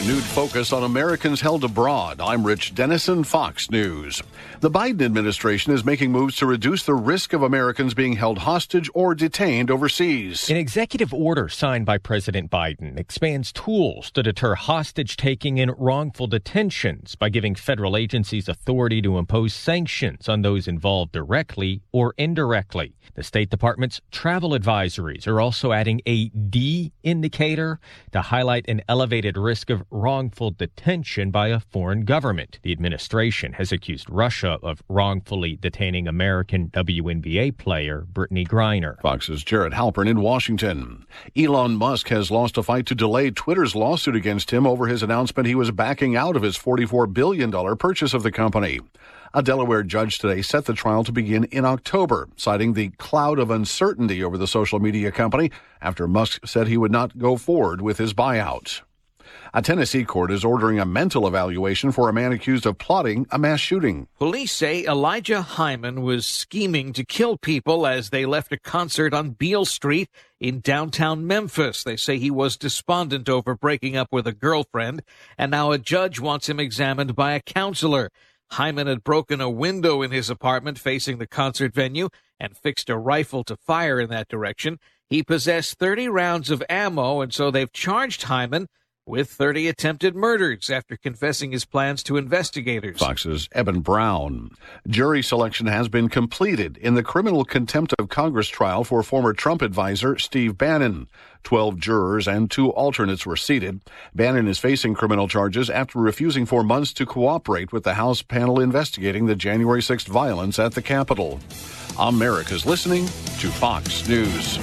renewed focus on Americans held abroad. I'm Rich Dennison, Fox News. The Biden administration is making moves to reduce the risk of Americans being held hostage or detained overseas. An executive order signed by President Biden expands tools to deter hostage-taking and wrongful detentions by giving federal agencies authority to impose sanctions on those involved directly or indirectly. The State Department's travel advisories are also adding a D indicator to highlight an elevated risk of wrongful detention by a foreign government. The administration has accused Russia of wrongfully detaining American WNBA player Brittany Griner. Fox's Jared Halpern in Washington. Elon Musk has lost a fight to delay Twitter's lawsuit against him over his announcement he was backing out of his $44 billion purchase of the company. A Delaware judge today set the trial to begin in October, citing the cloud of uncertainty over the social media company after Musk said he would not go forward with his buyout. A Tennessee court is ordering a mental evaluation for a man accused of plotting a mass shooting. Police say Elijah Hyman was scheming to kill people as they left a concert on Beale Street in downtown Memphis. They say he was despondent over breaking up with a girlfriend, and now a judge wants him examined by a counselor. Hyman had broken a window in his apartment facing the concert venue and fixed a rifle to fire in that direction. He possessed 30 rounds of ammo, and so they've charged Hyman with 30 attempted murders after confessing his plans to investigators. Fox's Eben Brown. Jury selection has been completed in the criminal contempt of Congress trial for former Trump advisor Steve Bannon. 12 jurors and 2 alternates were seated. Bannon is facing criminal charges after refusing for months to cooperate with the House panel investigating the January 6th violence at the Capitol. America's listening to Fox News.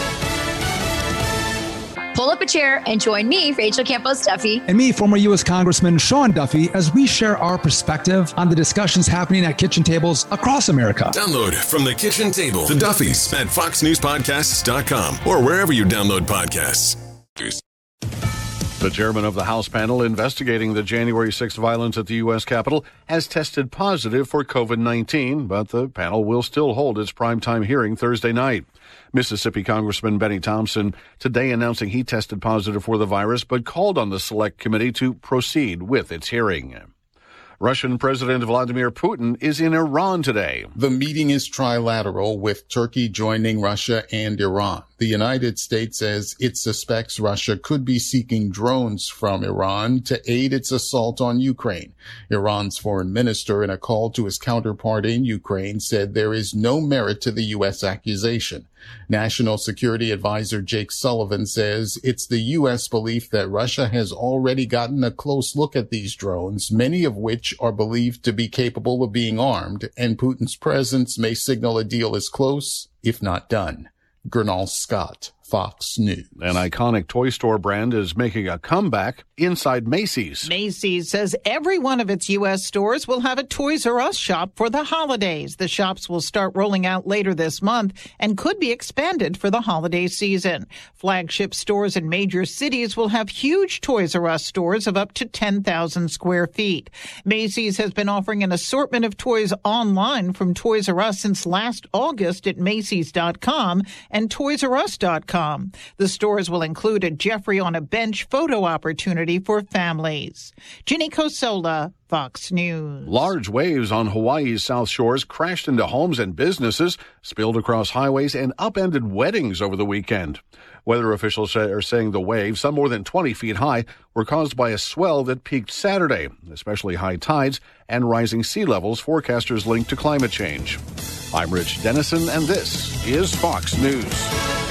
Pull up a chair and join me, Rachel Campos Duffy. And me, former U.S. Congressman Sean Duffy, as we share our perspective on the discussions happening at kitchen tables across America. Download From the Kitchen Table, The Duffys at foxnewspodcasts.com or wherever you download podcasts. The chairman of the House panel investigating the January 6th violence at the U.S. Capitol has tested positive for COVID-19, but the panel will still hold its primetime hearing Thursday night. Mississippi Congressman Benny Thompson today announcing he tested positive for the virus, but called on the Select Committee to proceed with its hearing. Russian President Vladimir Putin is in Iran today. The meeting is trilateral, with Turkey joining Russia and Iran. The United States says it suspects Russia could be seeking drones from Iran to aid its assault on Ukraine. Iran's foreign minister, in a call to his counterpart in Ukraine, said there is no merit to the U.S. accusation. National Security Advisor Jake Sullivan says it's the U.S. belief that Russia has already gotten a close look at these drones, many of which are believed to be capable of being armed, and Putin's presence may signal a deal is close, if not done. Gernal Scott, Fox News. An iconic toy store brand is making a comeback inside Macy's. Macy's says every one of its U.S. stores will have a Toys R Us shop for the holidays. The shops will start rolling out later this month and could be expanded for the holiday season. Flagship stores in major cities will have huge Toys R Us stores of up to 10,000 square feet. Macy's has been offering an assortment of toys online from Toys R Us since last August at Macys.com and ToysRUs.com. The stores will include a Jeffrey on a Bench photo opportunity for families. Ginny Cosola, Fox News. Large waves on Hawaii's South Shores crashed into homes and businesses, spilled across highways, and upended weddings over the weekend. Weather officials are saying the waves, some more than 20 feet high, were caused by a swell that peaked Saturday, especially high tides and rising sea levels, forecasters linked to climate change. I'm Rich Dennison, and this is Fox News.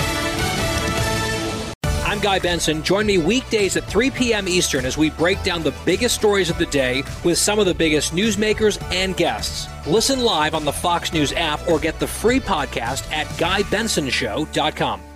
I'm Guy Benson. Join me weekdays at 3 p.m. Eastern as we break down the biggest stories of the day with some of the biggest newsmakers and guests. Listen live on the Fox News app or get the free podcast at GuyBensonShow.com.